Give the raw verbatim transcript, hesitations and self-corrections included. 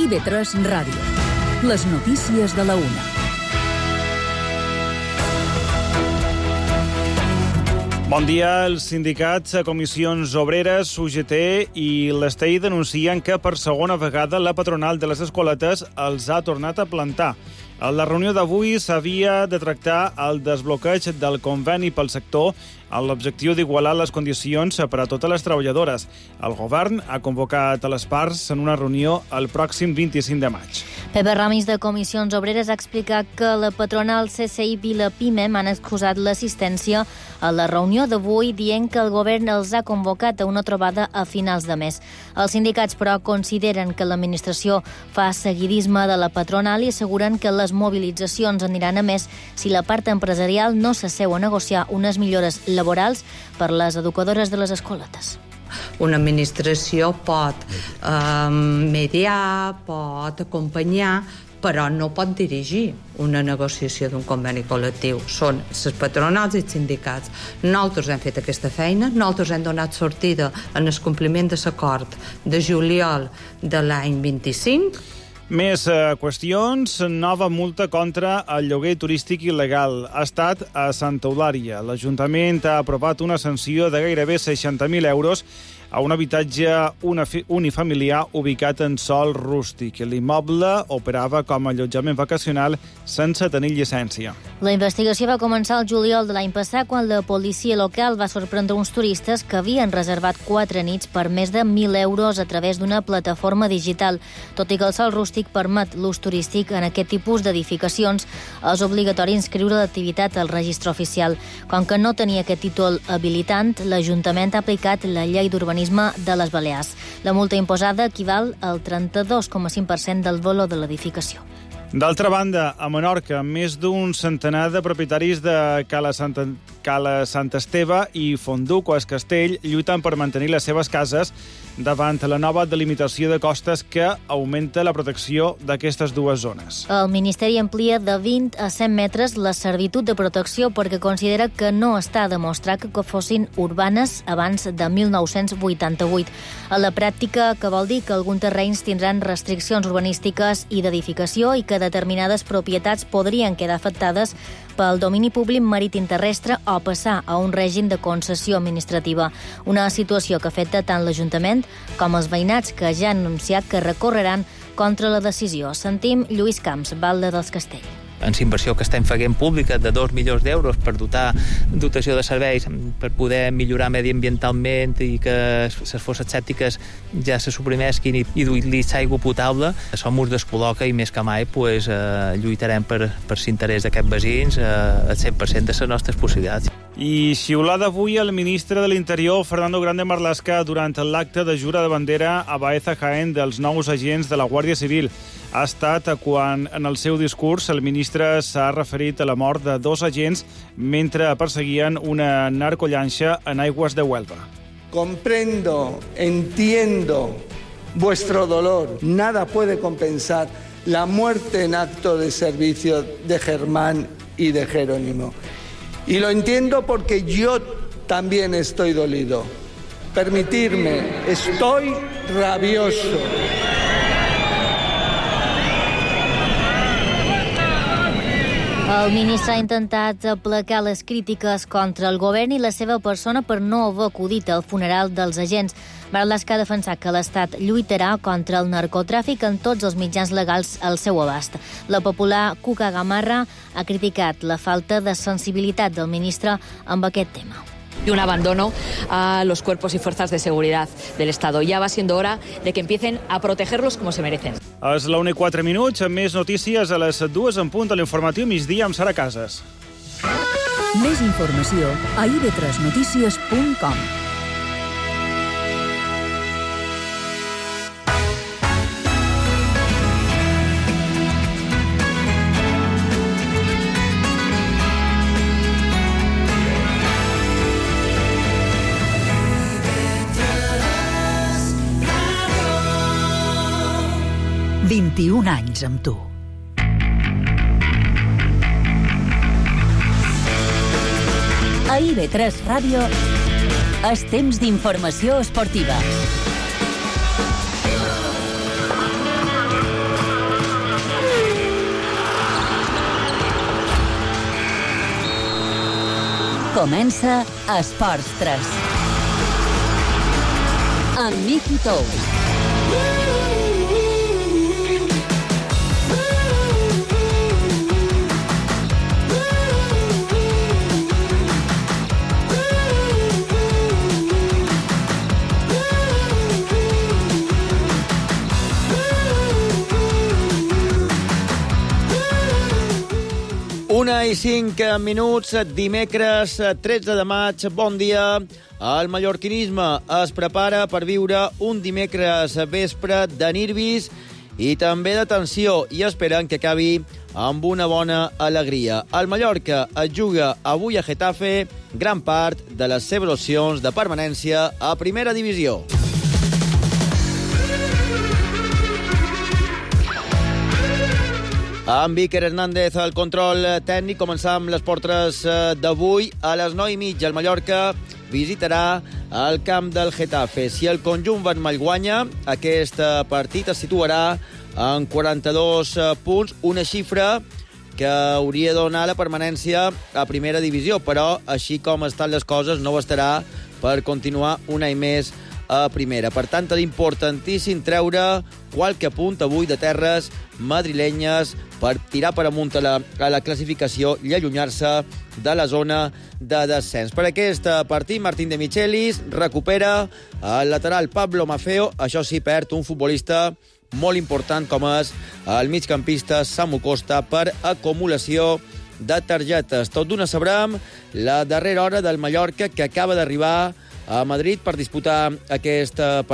I B tres Ràdio. Les notícies de la una. Bon dia. Els sindicats, Comissions Obreres, U G T i l'S T I denuncien que per segona vegada la patronal de les escoletes els ha tornat a plantar. A la reunió d'avui s'havia de tractar el desbloqueig del conveni pel sector amb l'objectiu d'igualar les condicions per a totes les treballadores. El govern ha convocat a les parts en una reunió el pròxim vint-i-cinc de maig. Pepe Ramis, de Comissions Obreres, ha explicat que la patronal C C I i la PIMEM han excusat l'assistència a la reunió d'avui, dient que el govern els ha convocat a una trobada a finals de mes. Els sindicats, però, consideren que l'administració fa seguidisme de la patronal i asseguren que les mobilitzacions aniran a més si la part empresarial no s'asseu a negociar unes millores laborals per les educadores de les escoletes. Una administració pot eh, mediar, pot acompanyar, però no pot dirigir una negociació d'un conveni col·lectiu. Són les patronals i els sindicats. Nosaltres hem fet aquesta feina, nosaltres hem donat sortida en el compliment de l'acord de juliol de l'any vint-i-cinc. Més eh, qüestions. Nova multa contra el lloguer turístic il·legal. Ha estat a Santa Eulària. L'Ajuntament ha aprovat una sanció de gairebé seixanta mil euros a un habitatge unifamiliar ubicat en sòl rústic. L'immoble operava com a allotjament vacacional sense tenir llicència. La investigació va començar el juliol de l'any passat, quan la policia local va sorprendre uns turistes que havien reservat quatre nits per més de mil euros a través d'una plataforma digital. Tot i que el sòl rústic permet l'ús turístic en aquest tipus d'edificacions, és obligatori inscriure l'activitat al registre oficial. Com que no tenia aquest títol habilitant, l'Ajuntament ha aplicat la llei d'urbanisme de les Balears. La multa imposada equival al trenta-dos coma cinc per cent del valor de l'edificació. D'altra banda, a Menorca, més d'un centenar de propietaris de Cala Santa, Cala Sant Esteve i Fonduco, Castell, lluiten per mantenir les seves cases davant la nova delimitació de costes que augmenta la protecció d'aquestes dues zones. El Ministeri amplia de vint a cent metres la servitud de protecció perquè considera que no està demostrat que fossin urbanes abans de mil nou-cents vuitanta-vuit. A la pràctica, que vol dir que alguns terrenys tindran restriccions urbanístiques i d'edificació i que determinades propietats podrien quedar afectades pel domini públic marítim terrestre o passar a un règim de concessió administrativa. Una situació que afecta tant l'Ajuntament com els veïnats, que ja han anunciat que recorreran contra la decisió. Sentim Lluís Camps, batlle dels Castell. En la inversió que estem fent pública de dos milions d'euros per dotar dotació de serveis, per poder millorar mediambientalment i que les fosses sèptiques ja se suprimesquin i, i duir-li aigua potable, som us descol·loca i més que mai pues, eh, lluitarem per, per l'interès d'aquests veïns eh, al cent per cent de les nostres possibilitats. I xiulada avui el ministre de l'Interior, Fernando Grande Marlaska, durant l'acte de jura de bandera a Baeza, Jaén, dels nous agents de la Guàrdia Civil. Ha estat quan, en el seu discurs, el ministre s'ha referit a la mort de dos agents mentre perseguien una narcollanxa en aigües de Huelva. Comprendo, entiendo vuestro dolor. Nada puede compensar la muerte en acto de servicio de Germán y de Jerónimo. Y lo entiendo porque yo también estoy dolido. Permitidme, estoy rabioso. El ministre ha intentat aplacar les crítiques contra el govern i la seva persona per no haver acudit al funeral dels agents. Marlaska ha defensat que l'Estat lluitarà contra el narcotràfic en tots els mitjans legals al seu abast. La popular Cuca Gamarra ha criticat la falta de sensibilitat del ministre amb aquest tema. Y un abandono a los cuerpos y fuerzas de seguridad del Estado. Ya va siendo hora de que empiecen a protegerlos como se merecen. És la una i quatre minuts, amb més notícies a les dues en punt a l'informatiu migdia amb Sara Casas. Més informació a i be tres notícies punt com. vint-i-un anys amb tu. A i be tres Ràdio, és temps d'informació esportiva. Comença Esports tres. Amb Miqui Tous. Una i cinc minuts, dimecres tretze de maig, bon dia. El mallorquinisme es prepara per viure un dimecres vespre de nervis i també de tensió i esperen que acabi amb una bona alegria. El Mallorca es juga avui a Getafe gran part de les seves opcions de permanència a primera divisió. Amb Iker Hernández al control tècnic, començam amb les portres d'avui. A les nou i mitja el Mallorca visitarà el camp del Getafe. Si el conjunt vermell guanya, aquest partit es situarà en quaranta-dos punts, una xifra que hauria de donar la permanència a primera divisió, però així com estan les coses no bastarà per continuar un any més a primera. Per tant, l'importantíssim treure qualque punt avui de terres madrilenyes per tirar per amunt a la, a la classificació i allunyar-se de la zona de descens. Per aquest partit, Martín de Michelis recupera el lateral Pablo Maffeo. Això sí, perd un futbolista molt important com és el migcampista Samu Costa per acumulació de targetes. Tot d'una sabrem la darrera hora del Mallorca, que acaba d'arribar a Madrid per disputar aquest partit.